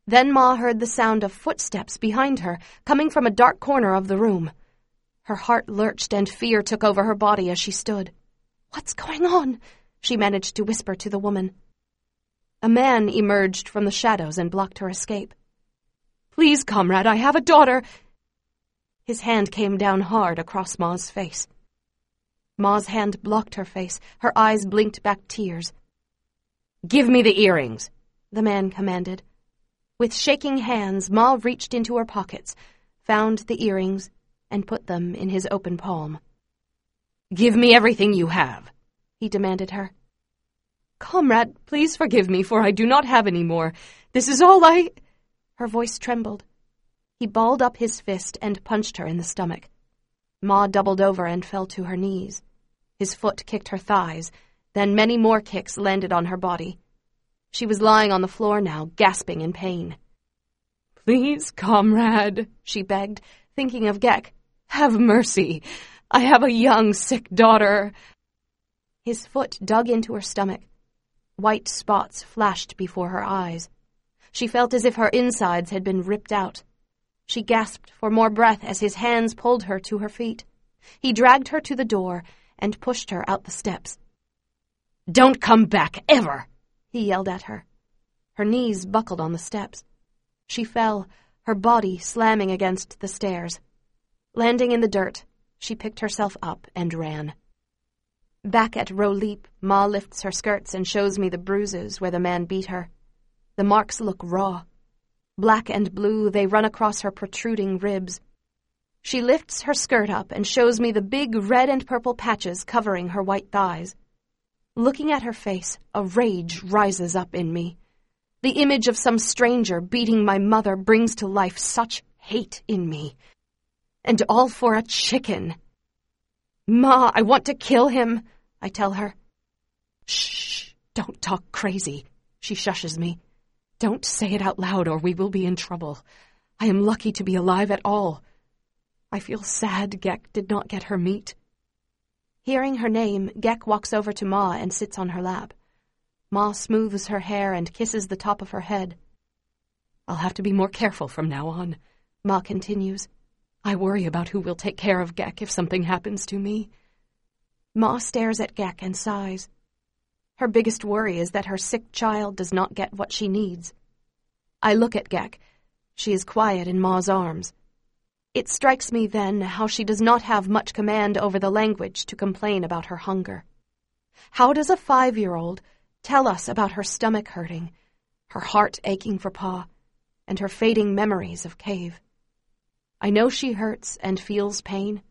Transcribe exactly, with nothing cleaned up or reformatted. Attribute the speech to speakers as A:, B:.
A: Then Ma heard the sound of footsteps behind her, coming from a dark corner of the room. Her heart lurched and fear took over her body as she stood. "What's going on?" she managed to whisper to the woman. A man emerged from the shadows and blocked her escape. "Please, comrade, I have a daughter." His hand came down hard across Ma's face. Ma's hand blocked her face. Her eyes blinked back tears. "Give me the earrings," the man commanded. With shaking hands, Ma reached into her pockets, found the earrings, and put them in his open palm. "Give me everything you have," he demanded her. "Comrade, please forgive me, for I do not have any more. This is all I—" Her voice trembled. He balled up his fist and punched her in the stomach. Ma doubled over and fell to her knees. His foot kicked her thighs, then many more kicks landed on her body. She was lying on the floor now, gasping in pain. "Please, comrade," she begged, thinking of Gek. "Have mercy. I have a young, sick daughter." His foot dug into her stomach. White spots flashed before her eyes. She felt as if her insides had been ripped out. She gasped for more breath as his hands pulled her to her feet. He dragged her to the door and pushed her out the steps. "Don't come back, ever!" he yelled at her. Her knees buckled on the steps. She fell, her body slamming against the stairs. Landing in the dirt, she picked herself up and ran. Back at Row Leap, Ma lifts her skirts and shows me the bruises where the man beat her. The marks look raw. Black and blue, they run across her protruding ribs. She lifts her skirt up and shows me the big red and purple patches covering her white thighs. Looking at her face, a rage rises up in me. The image of some stranger beating my mother brings to life such hate in me. And all for a chicken. "Ma, I want to kill him," I tell her. "Shh, don't talk crazy," she shushes me. "Don't say it out loud or we will be in trouble. I am lucky to be alive at all. I feel sad Gek did not get her meat." Hearing her name, Gek walks over to Ma and sits on her lap. Ma smooths her hair and kisses the top of her head. "I'll have to be more careful from now on," Ma continues. "I worry about who will take care of Gek if something happens to me." Ma stares at Gek and sighs. Her biggest worry is that her sick child does not get what she needs. I look at Gek. She is quiet in Ma's arms. It strikes me then how she does not have much command over the language to complain about her hunger. How does a five-year-old tell us about her stomach hurting, her heart aching for Pa, and her fading memories of Cave? I know she hurts and feels pain,